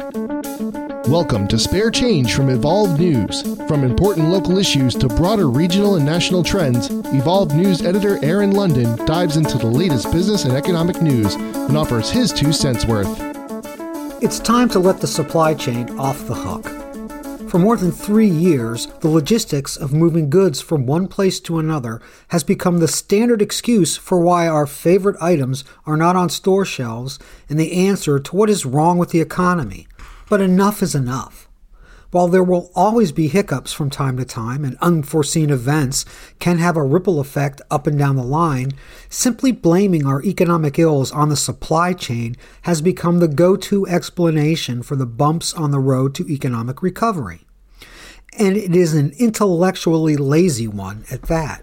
Welcome to Spare Change from Evolve News. From important local issues to broader regional and national trends, Evolve News editor Aaron London dives into the latest business and economic news and offers his 2 cents worth. It's time to let the supply chain off the hook. For more than 3 years, the logistics of moving goods from one place to another has become the standard excuse for why our favorite items are not on store shelves and the answer to what is wrong with the economy. But enough is enough. While there will always be hiccups from time to time and unforeseen events can have a ripple effect up and down the line, simply blaming our economic ills on the supply chain has become the go-to explanation for the bumps on the road to economic recovery. And it is an intellectually lazy one at that.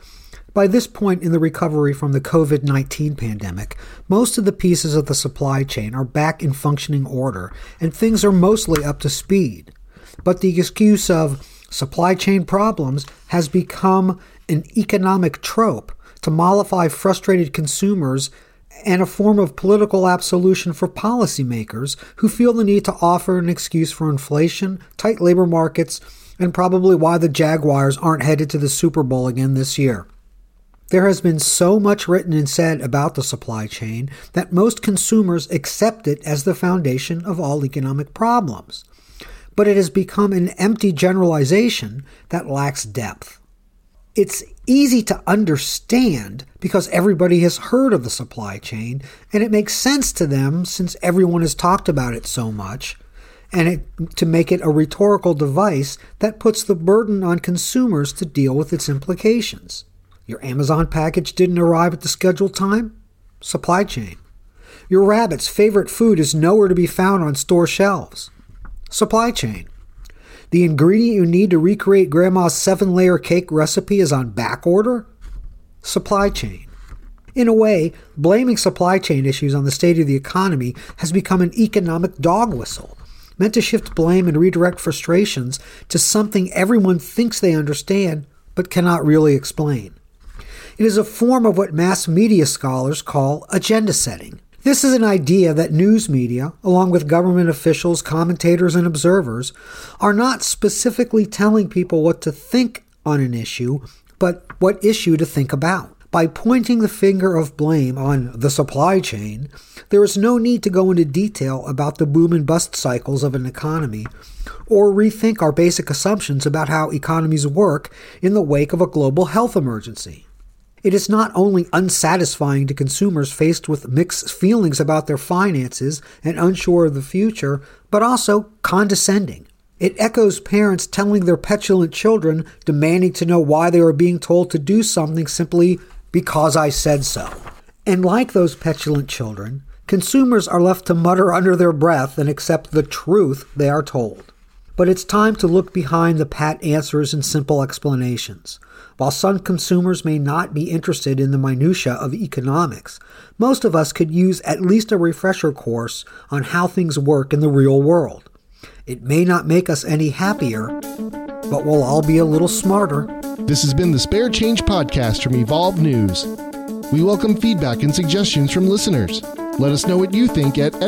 By this point in the recovery from the COVID-19 pandemic, most of the pieces of the supply chain are back in functioning order, and things are mostly up to speed. But the excuse of supply chain problems has become an economic trope to mollify frustrated consumers and a form of political absolution for policymakers who feel the need to offer an excuse for inflation, tight labor markets, and probably why the Jaguars aren't headed to the Super Bowl again this year. There has been so much written and said about the supply chain that most consumers accept it as the foundation of all economic problems. But it has become an empty generalization that lacks depth. It's easy to understand because everybody has heard of the supply chain, and it makes sense to them since everyone has talked about it so much, and to make it a rhetorical device that puts the burden on consumers to deal with its implications. Your Amazon package didn't arrive at the scheduled time? Supply chain. Your rabbit's favorite food is nowhere to be found on store shelves. Supply chain. The ingredient you need to recreate Grandma's 7-layer cake recipe is on back order? Supply chain. In a way, blaming supply chain issues on the state of the economy has become an economic dog whistle, meant to shift blame and redirect frustrations to something everyone thinks they understand but cannot really explain. It is a form of what mass media scholars call agenda setting. This is an idea that news media, along with government officials, commentators, and observers, are not specifically telling people what to think on an issue, but what issue to think about. By pointing the finger of blame on the supply chain, there is no need to go into detail about the boom and bust cycles of an economy, or rethink our basic assumptions about how economies work in the wake of a global health emergency. It is not only unsatisfying to consumers faced with mixed feelings about their finances and unsure of the future, but also condescending. It echoes parents telling their petulant children, demanding to know why they are being told to do something simply because I said so. And like those petulant children, consumers are left to mutter under their breath and accept the truth they are told. But it's time to look behind the pat answers and simple explanations. While some consumers may not be interested in the minutiae of economics, most of us could use at least a refresher course on how things work in the real world. It may not make us any happier, but we'll all be a little smarter. This has been the Spare Change podcast from Evolve News. We welcome feedback and suggestions from listeners. Let us know what you think at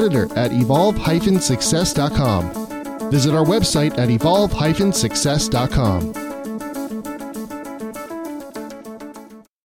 editor@evolve-success.com. Visit our website at evolve-success.com.